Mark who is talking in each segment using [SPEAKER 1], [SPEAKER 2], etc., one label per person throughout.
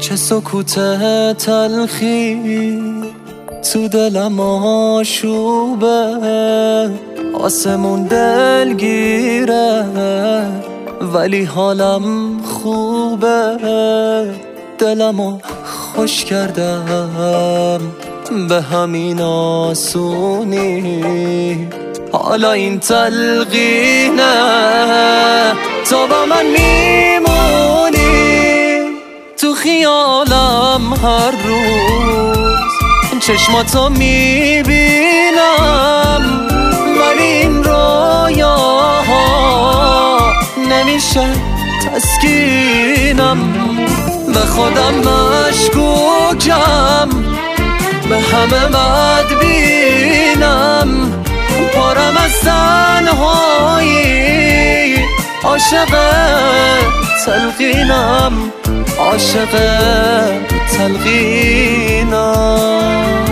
[SPEAKER 1] چه سکوت تلخی تو دلم آشوبه، آسمون دلگیره ولی حالم خوبه. دلمو خوش کردم به همین آسونی، حالا این تلقینه تو با من میمونی. تو خیالم هر روز چشماتو میبینم، ولی این رویاها نمیشه تسکینم. به خودم مشکوکم، به همه بدبینم، پرم از تنهایی، عاشق تلقینم، عاشق تلقینم.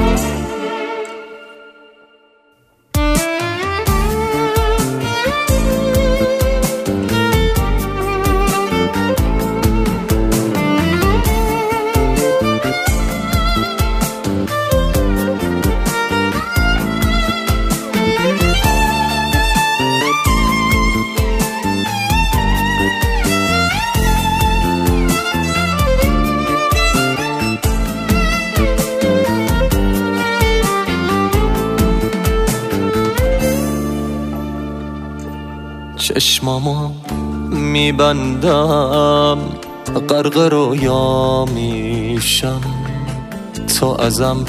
[SPEAKER 1] چشمامو میبندم، غرق رویا میشم، تو ازم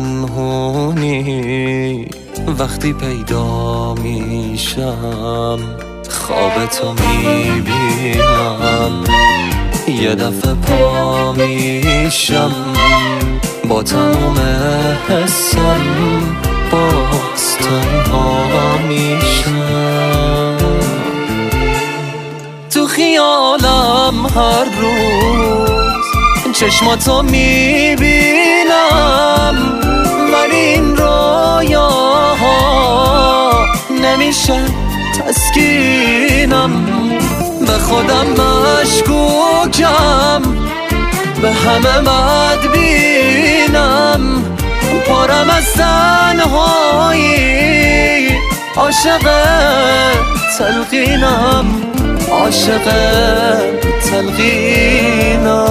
[SPEAKER 1] پنهونی، وقتی پیدا میشم خواب تو میبینم، یه دفعه پا میشم، با تمام حسم باز تنها میشم. تو خیالم هر روز چشماتو میبینم، ولی این رویاها نمیشه تسکینم. به خودم مشکوکم، به همه بدبینم، پرم از تنهایی، عاشق تلقینم، عاشق تلقینم.